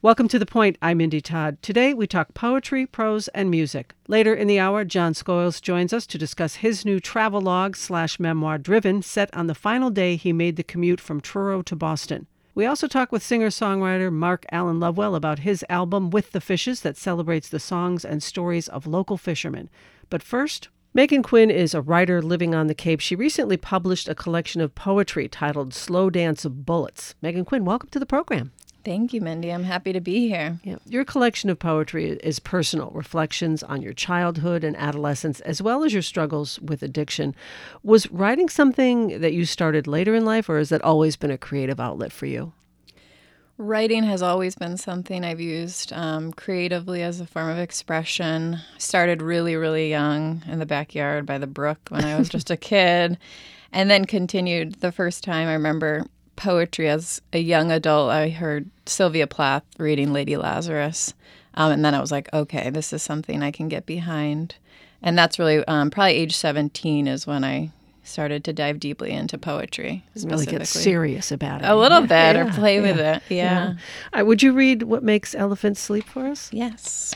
Welcome to The Point. I'm Mindy Todd. Today we talk poetry, prose, and music. Later in the hour, John Schoyles joins us to discuss his new travelogue/memoir, Driven, set on the final day he made the commute from Truro to Boston. We also talk with singer-songwriter Mark Allen Lovewell about his album With the Fishes that celebrates the songs and stories of local fishermen. But first, Megan Quinn is a writer living on the Cape. She recently published a collection of poetry titled Slow Dance of Bullets. Megan Quinn, welcome to the program. Thank you, Mindy. I'm happy to be here. Yeah. Your collection of poetry is personal, reflections on your childhood and adolescence, as well as your struggles with addiction. Was writing something that you started later in life, or has that always been a creative outlet for you? Writing has always been something I've used creatively as a form of expression. I started really, really young in the backyard by the brook when I was just a kid, and then continued. The first time I remember poetry as a young adult, I heard Sylvia Plath reading Lady Lazarus. And then I was like, okay, this is something I can get behind. And that's really probably age 17 is when I started to dive deeply into poetry. Really get serious about it. A little bit, or play with it. Yeah. Would you read What Makes Elephants Sleep for us? Yes.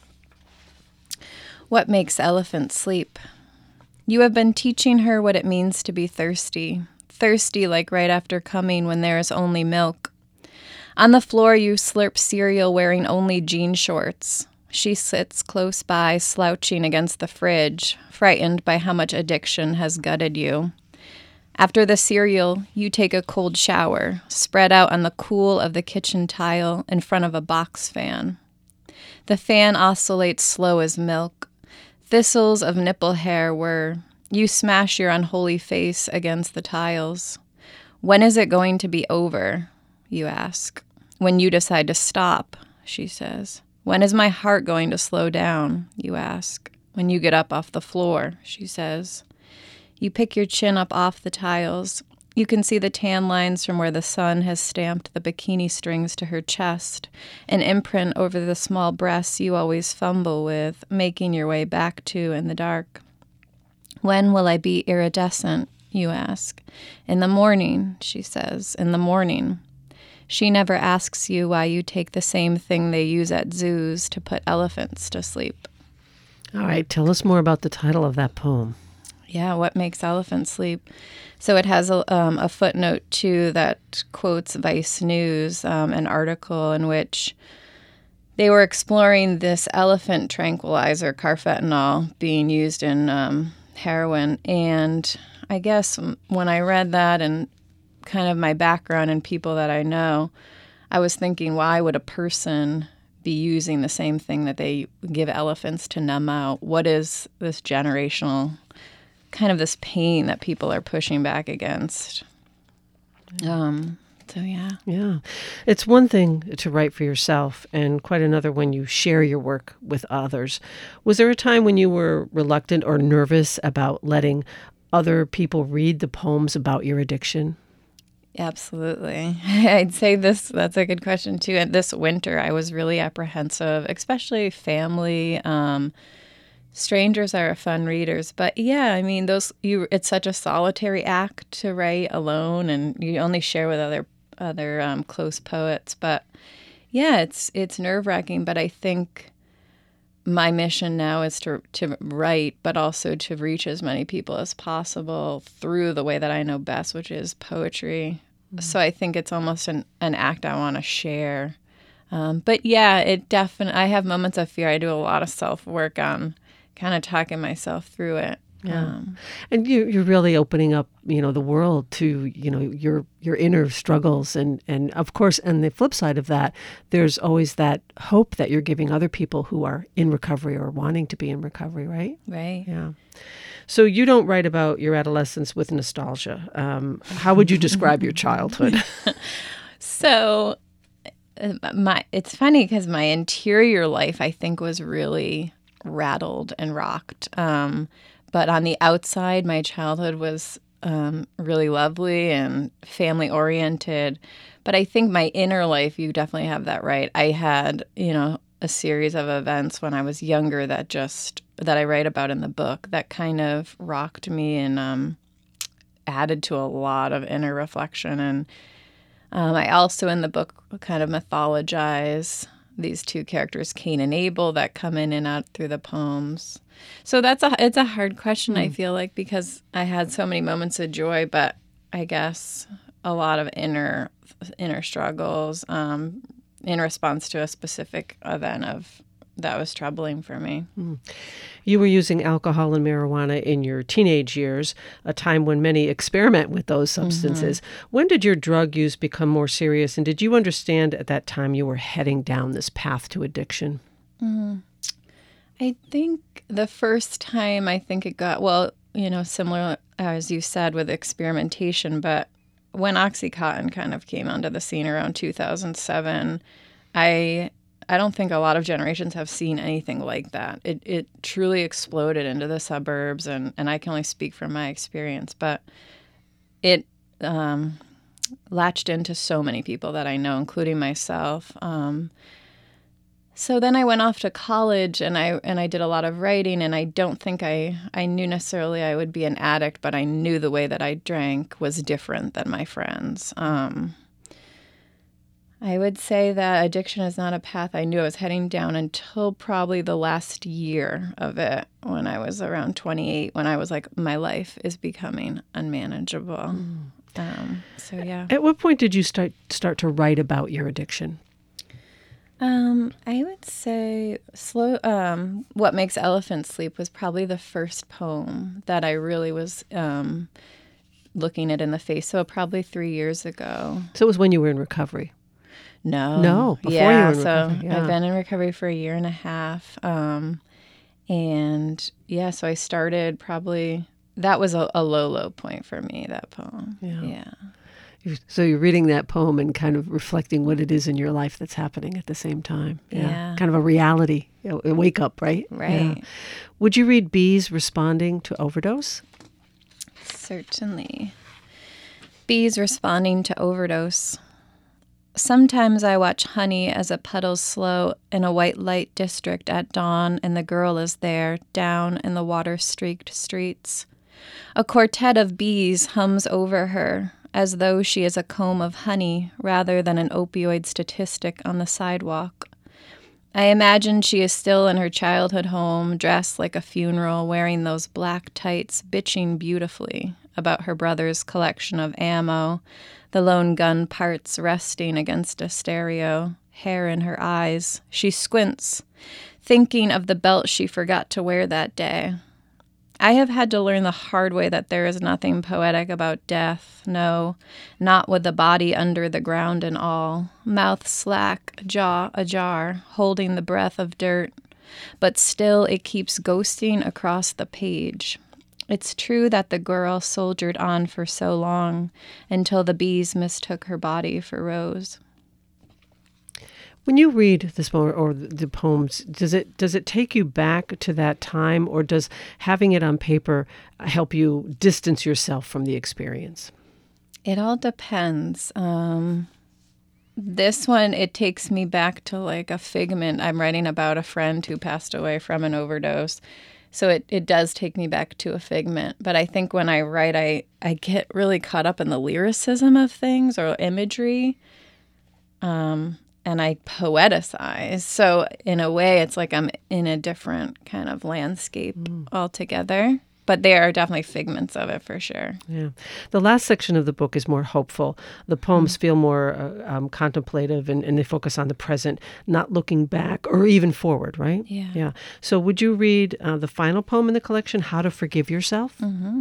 What makes elephants sleep? You have been teaching her what it means to be thirsty. Thirsty like right after coming when there is only milk. On the floor you slurp cereal wearing only jean shorts. She sits close by, slouching against the fridge, frightened by how much addiction has gutted you. After the cereal, you take a cold shower, spread out on the cool of the kitchen tile in front of a box fan. The fan oscillates slow as milk. Thistles of nipple hair whir. You smash your unholy face against the tiles. When is it going to be over? You ask. When you decide to stop, she says. When is my heart going to slow down? You ask. When you get up off the floor, she says. You pick your chin up off the tiles. You can see the tan lines from where the sun has stamped the bikini strings to her chest, an imprint over the small breasts you always fumble with, making your way back to in the dark. When will I be iridescent, you ask. In the morning, she says, in the morning. She never asks you why you take the same thing they use at zoos to put elephants to sleep. All right, tell us more about the title of that poem. Yeah, What Makes Elephants Sleep? So it has a footnote, too, that quotes Vice News, an article in which they were exploring this elephant tranquilizer, carfentanil, being used in heroin. And I guess when I read that and kind of my background and people that I know, I was thinking, why would a person be using the same thing that they give elephants to numb out? What is this generational kind of this pain that people are pushing back against? Yeah. It's one thing to write for yourself and quite another when you share your work with others. Was there a time when you were reluctant or nervous about letting other people read the poems about your addiction? Absolutely. I'd say that's a good question too. And this winter I was really apprehensive, especially family. Strangers are fun readers, but yeah, I mean, it's such a solitary act to write alone, and you only share with other close poets. But yeah, it's nerve-wracking. But I think my mission now is to write, but also to reach as many people as possible through the way that I know best, which is poetry. Mm-hmm. So I think it's almost an act I want to share. But yeah, I have moments of fear. I do a lot of self-work on kind of talking myself through it. Yeah. And you're really opening up, the world to, your inner struggles. And of course, on the flip side of that, there's always that hope that you're giving other people who are in recovery or wanting to be in recovery, right? Right. Yeah. So you don't write about your adolescence with nostalgia. How would you describe your childhood? So it's funny because my interior life, I think, was really rattled and rocked. But on the outside, my childhood was really lovely and family-oriented. But I think my inner life, you definitely have that right. I had, a series of events when I was younger that I write about in the book that kind of rocked me and added to a lot of inner reflection. And I also, in the book, kind of mythologize these two characters, Cain and Abel, that come in and out through the poems. So it's a hard question, I feel like, because I had so many moments of joy, but I guess a lot of inner struggles in response to a specific event that was troubling for me. You were using alcohol and marijuana in your teenage years, a time when many experiment with those substances. When did your drug use become more serious, and did you understand at that time you were heading down this path to addiction? I think the first time it got, similar as you said with experimentation, but when OxyContin kind of came onto the scene around 2007, I don't think a lot of generations have seen anything like that. It truly exploded into the suburbs, and I can only speak from my experience, but it latched into so many people that I know, including myself. So then I went off to college, and I did a lot of writing, and I don't think I knew necessarily I would be an addict, but I knew the way that I drank was different than my friends. I would say that addiction is not a path I knew I was heading down until probably the last year of it, when I was around 28, when I was like, my life is becoming unmanageable. So yeah. At what point did you start to write about your addiction? I would say What Makes Elephants Sleep was probably the first poem that I really was looking it in the face. So probably 3 years ago. So it was when you were in recovery? No, before you were in recovery. So I've been in recovery for 1.5 years. And yeah, so I started probably, that was a low point for me, that poem. Yeah. So you're reading that poem and kind of reflecting what it is in your life that's happening at the same time. Yeah. Kind of a reality, a wake up, right? Right. Yeah. Would you read Bees Responding to Overdose? Certainly. Bees Responding to Overdose. Sometimes I watch honey as it puddles slow in a white light district at dawn, and the girl is there, down in the water-streaked streets. A quartet of bees hums over her, as though she is a comb of honey rather than an opioid statistic on the sidewalk. I imagine she is still in her childhood home, dressed like a funeral, wearing those black tights, bitching beautifully about her brother's collection of ammo, the lone gun parts resting against a stereo, hair in her eyes. She squints, thinking of the belt she forgot to wear that day. I have had to learn the hard way that there is nothing poetic about death, no, not with the body under the ground and all, mouth slack, jaw ajar, holding the breath of dirt, but still it keeps ghosting across the page. It's true that the girl soldiered on for so long until the bees mistook her body for Rose. When you read this poem or the poems, does it take you back to that time, or does having it on paper help you distance yourself from the experience? It all depends. This one, it takes me back to like a figment. I'm writing about a friend who passed away from an overdose. So it does take me back to a figment. But I think when I write, I get really caught up in the lyricism of things or imagery. And I poeticize. So in a way, it's like I'm in a different kind of landscape altogether. But they are definitely figments of it for sure. Yeah. The last section of the book is more hopeful. The poems feel more contemplative, and they focus on the present, not looking back or even forward, right? Yeah. So would you read the final poem in the collection, How to Forgive Yourself? Mm-hmm.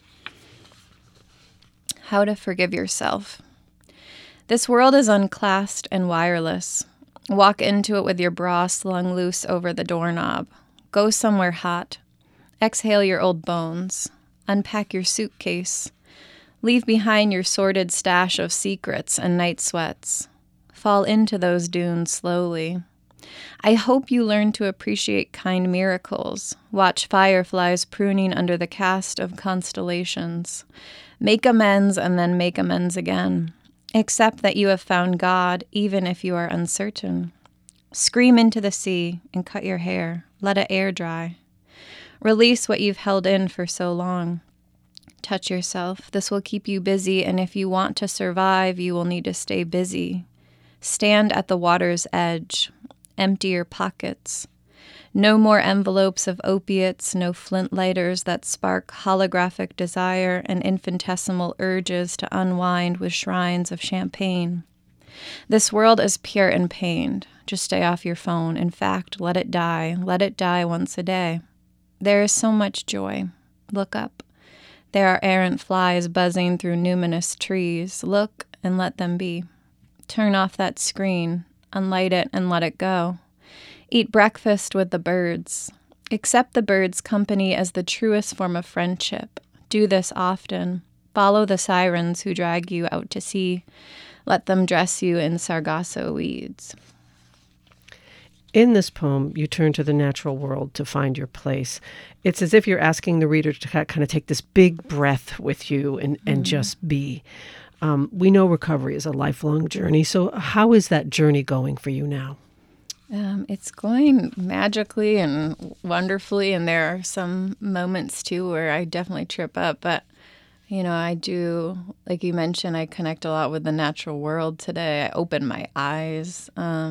How to Forgive Yourself. This world is unclassed and wireless. Walk into it with your bra slung loose over the doorknob. Go somewhere hot. Exhale your old bones. Unpack your suitcase. Leave behind your sordid stash of secrets and night sweats. Fall into those dunes slowly. I hope you learn to appreciate kind miracles. Watch fireflies pruning under the cast of constellations. Make amends and then make amends again. Accept that you have found God, even if you are uncertain. Scream into the sea and cut your hair. Let it air dry. Release what you've held in for so long. Touch yourself. This will keep you busy, and if you want to survive, you will need to stay busy. Stand at the water's edge. Empty your pockets. No more envelopes of opiates, no flint lighters that spark holographic desire and infinitesimal urges to unwind with shrines of champagne. This world is pure and pained. Just stay off your phone. In fact, let it die. Let it die once a day. There is so much joy. Look up. There are errant flies buzzing through numinous trees. Look and let them be. Turn off that screen. Unlight it and let it go. Eat breakfast with the birds. Accept the birds' company as the truest form of friendship. Do this often. Follow the sirens who drag you out to sea. Let them dress you in sargasso weeds. In this poem, you turn to the natural world to find your place. It's as if you're asking the reader to kind of take this big breath with you and just be. We know recovery is a lifelong journey. So how is that journey going for you now? It's going magically and wonderfully, and there are some moments, too, where I definitely trip up. But, I do, like you mentioned, I connect a lot with the natural world today. I open my eyes.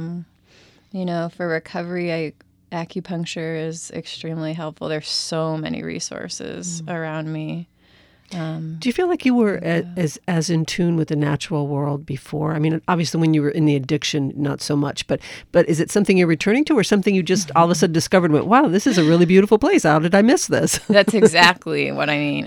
For recovery, acupuncture is extremely helpful. There's so many resources around me. Do you feel like you were as in tune with the natural world before? I mean, obviously when you were in the addiction, not so much, but is it something you're returning to or something you just all of a sudden discovered and went, wow, this is a really beautiful place. How did I miss this? That's exactly what I mean.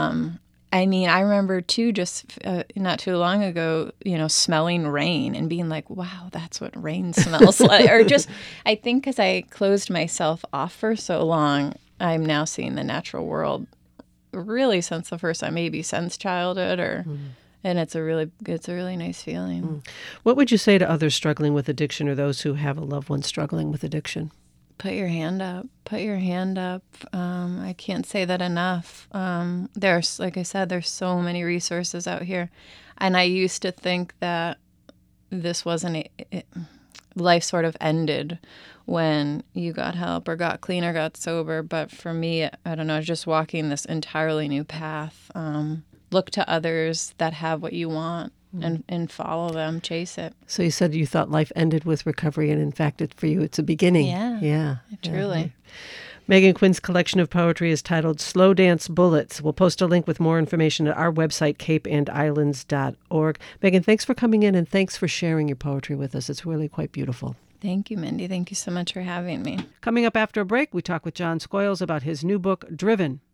I remember too, just not too long ago, smelling rain and being like, wow, that's what rain smells like. Or just, I think because I closed myself off for so long, I'm now seeing the natural world really since the first time, maybe since childhood, and it's a really nice feeling. What would you say to others struggling with addiction or those who have a loved one struggling with addiction? Put your hand up. Put your hand up. I can't say that enough. There's, like I said, there's so many resources out here, and I used to think that this wasn't life sort of ended when you got help or got clean or got sober. But for me, I don't know, just walking this entirely new path. Look to others that have what you want and follow them, chase it. So you said you thought life ended with recovery, and in fact, for you, it's a beginning. Yeah, truly. Yeah. Megan Quinn's collection of poetry is titled Slow Dance Bullets. We'll post a link with more information at our website, capeandislands.org. Megan, thanks for coming in and thanks for sharing your poetry with us. It's really quite beautiful. Thank you, Mindy. Thank you so much for having me. Coming up after a break, we talk with John Scoyles about his new book, Driven.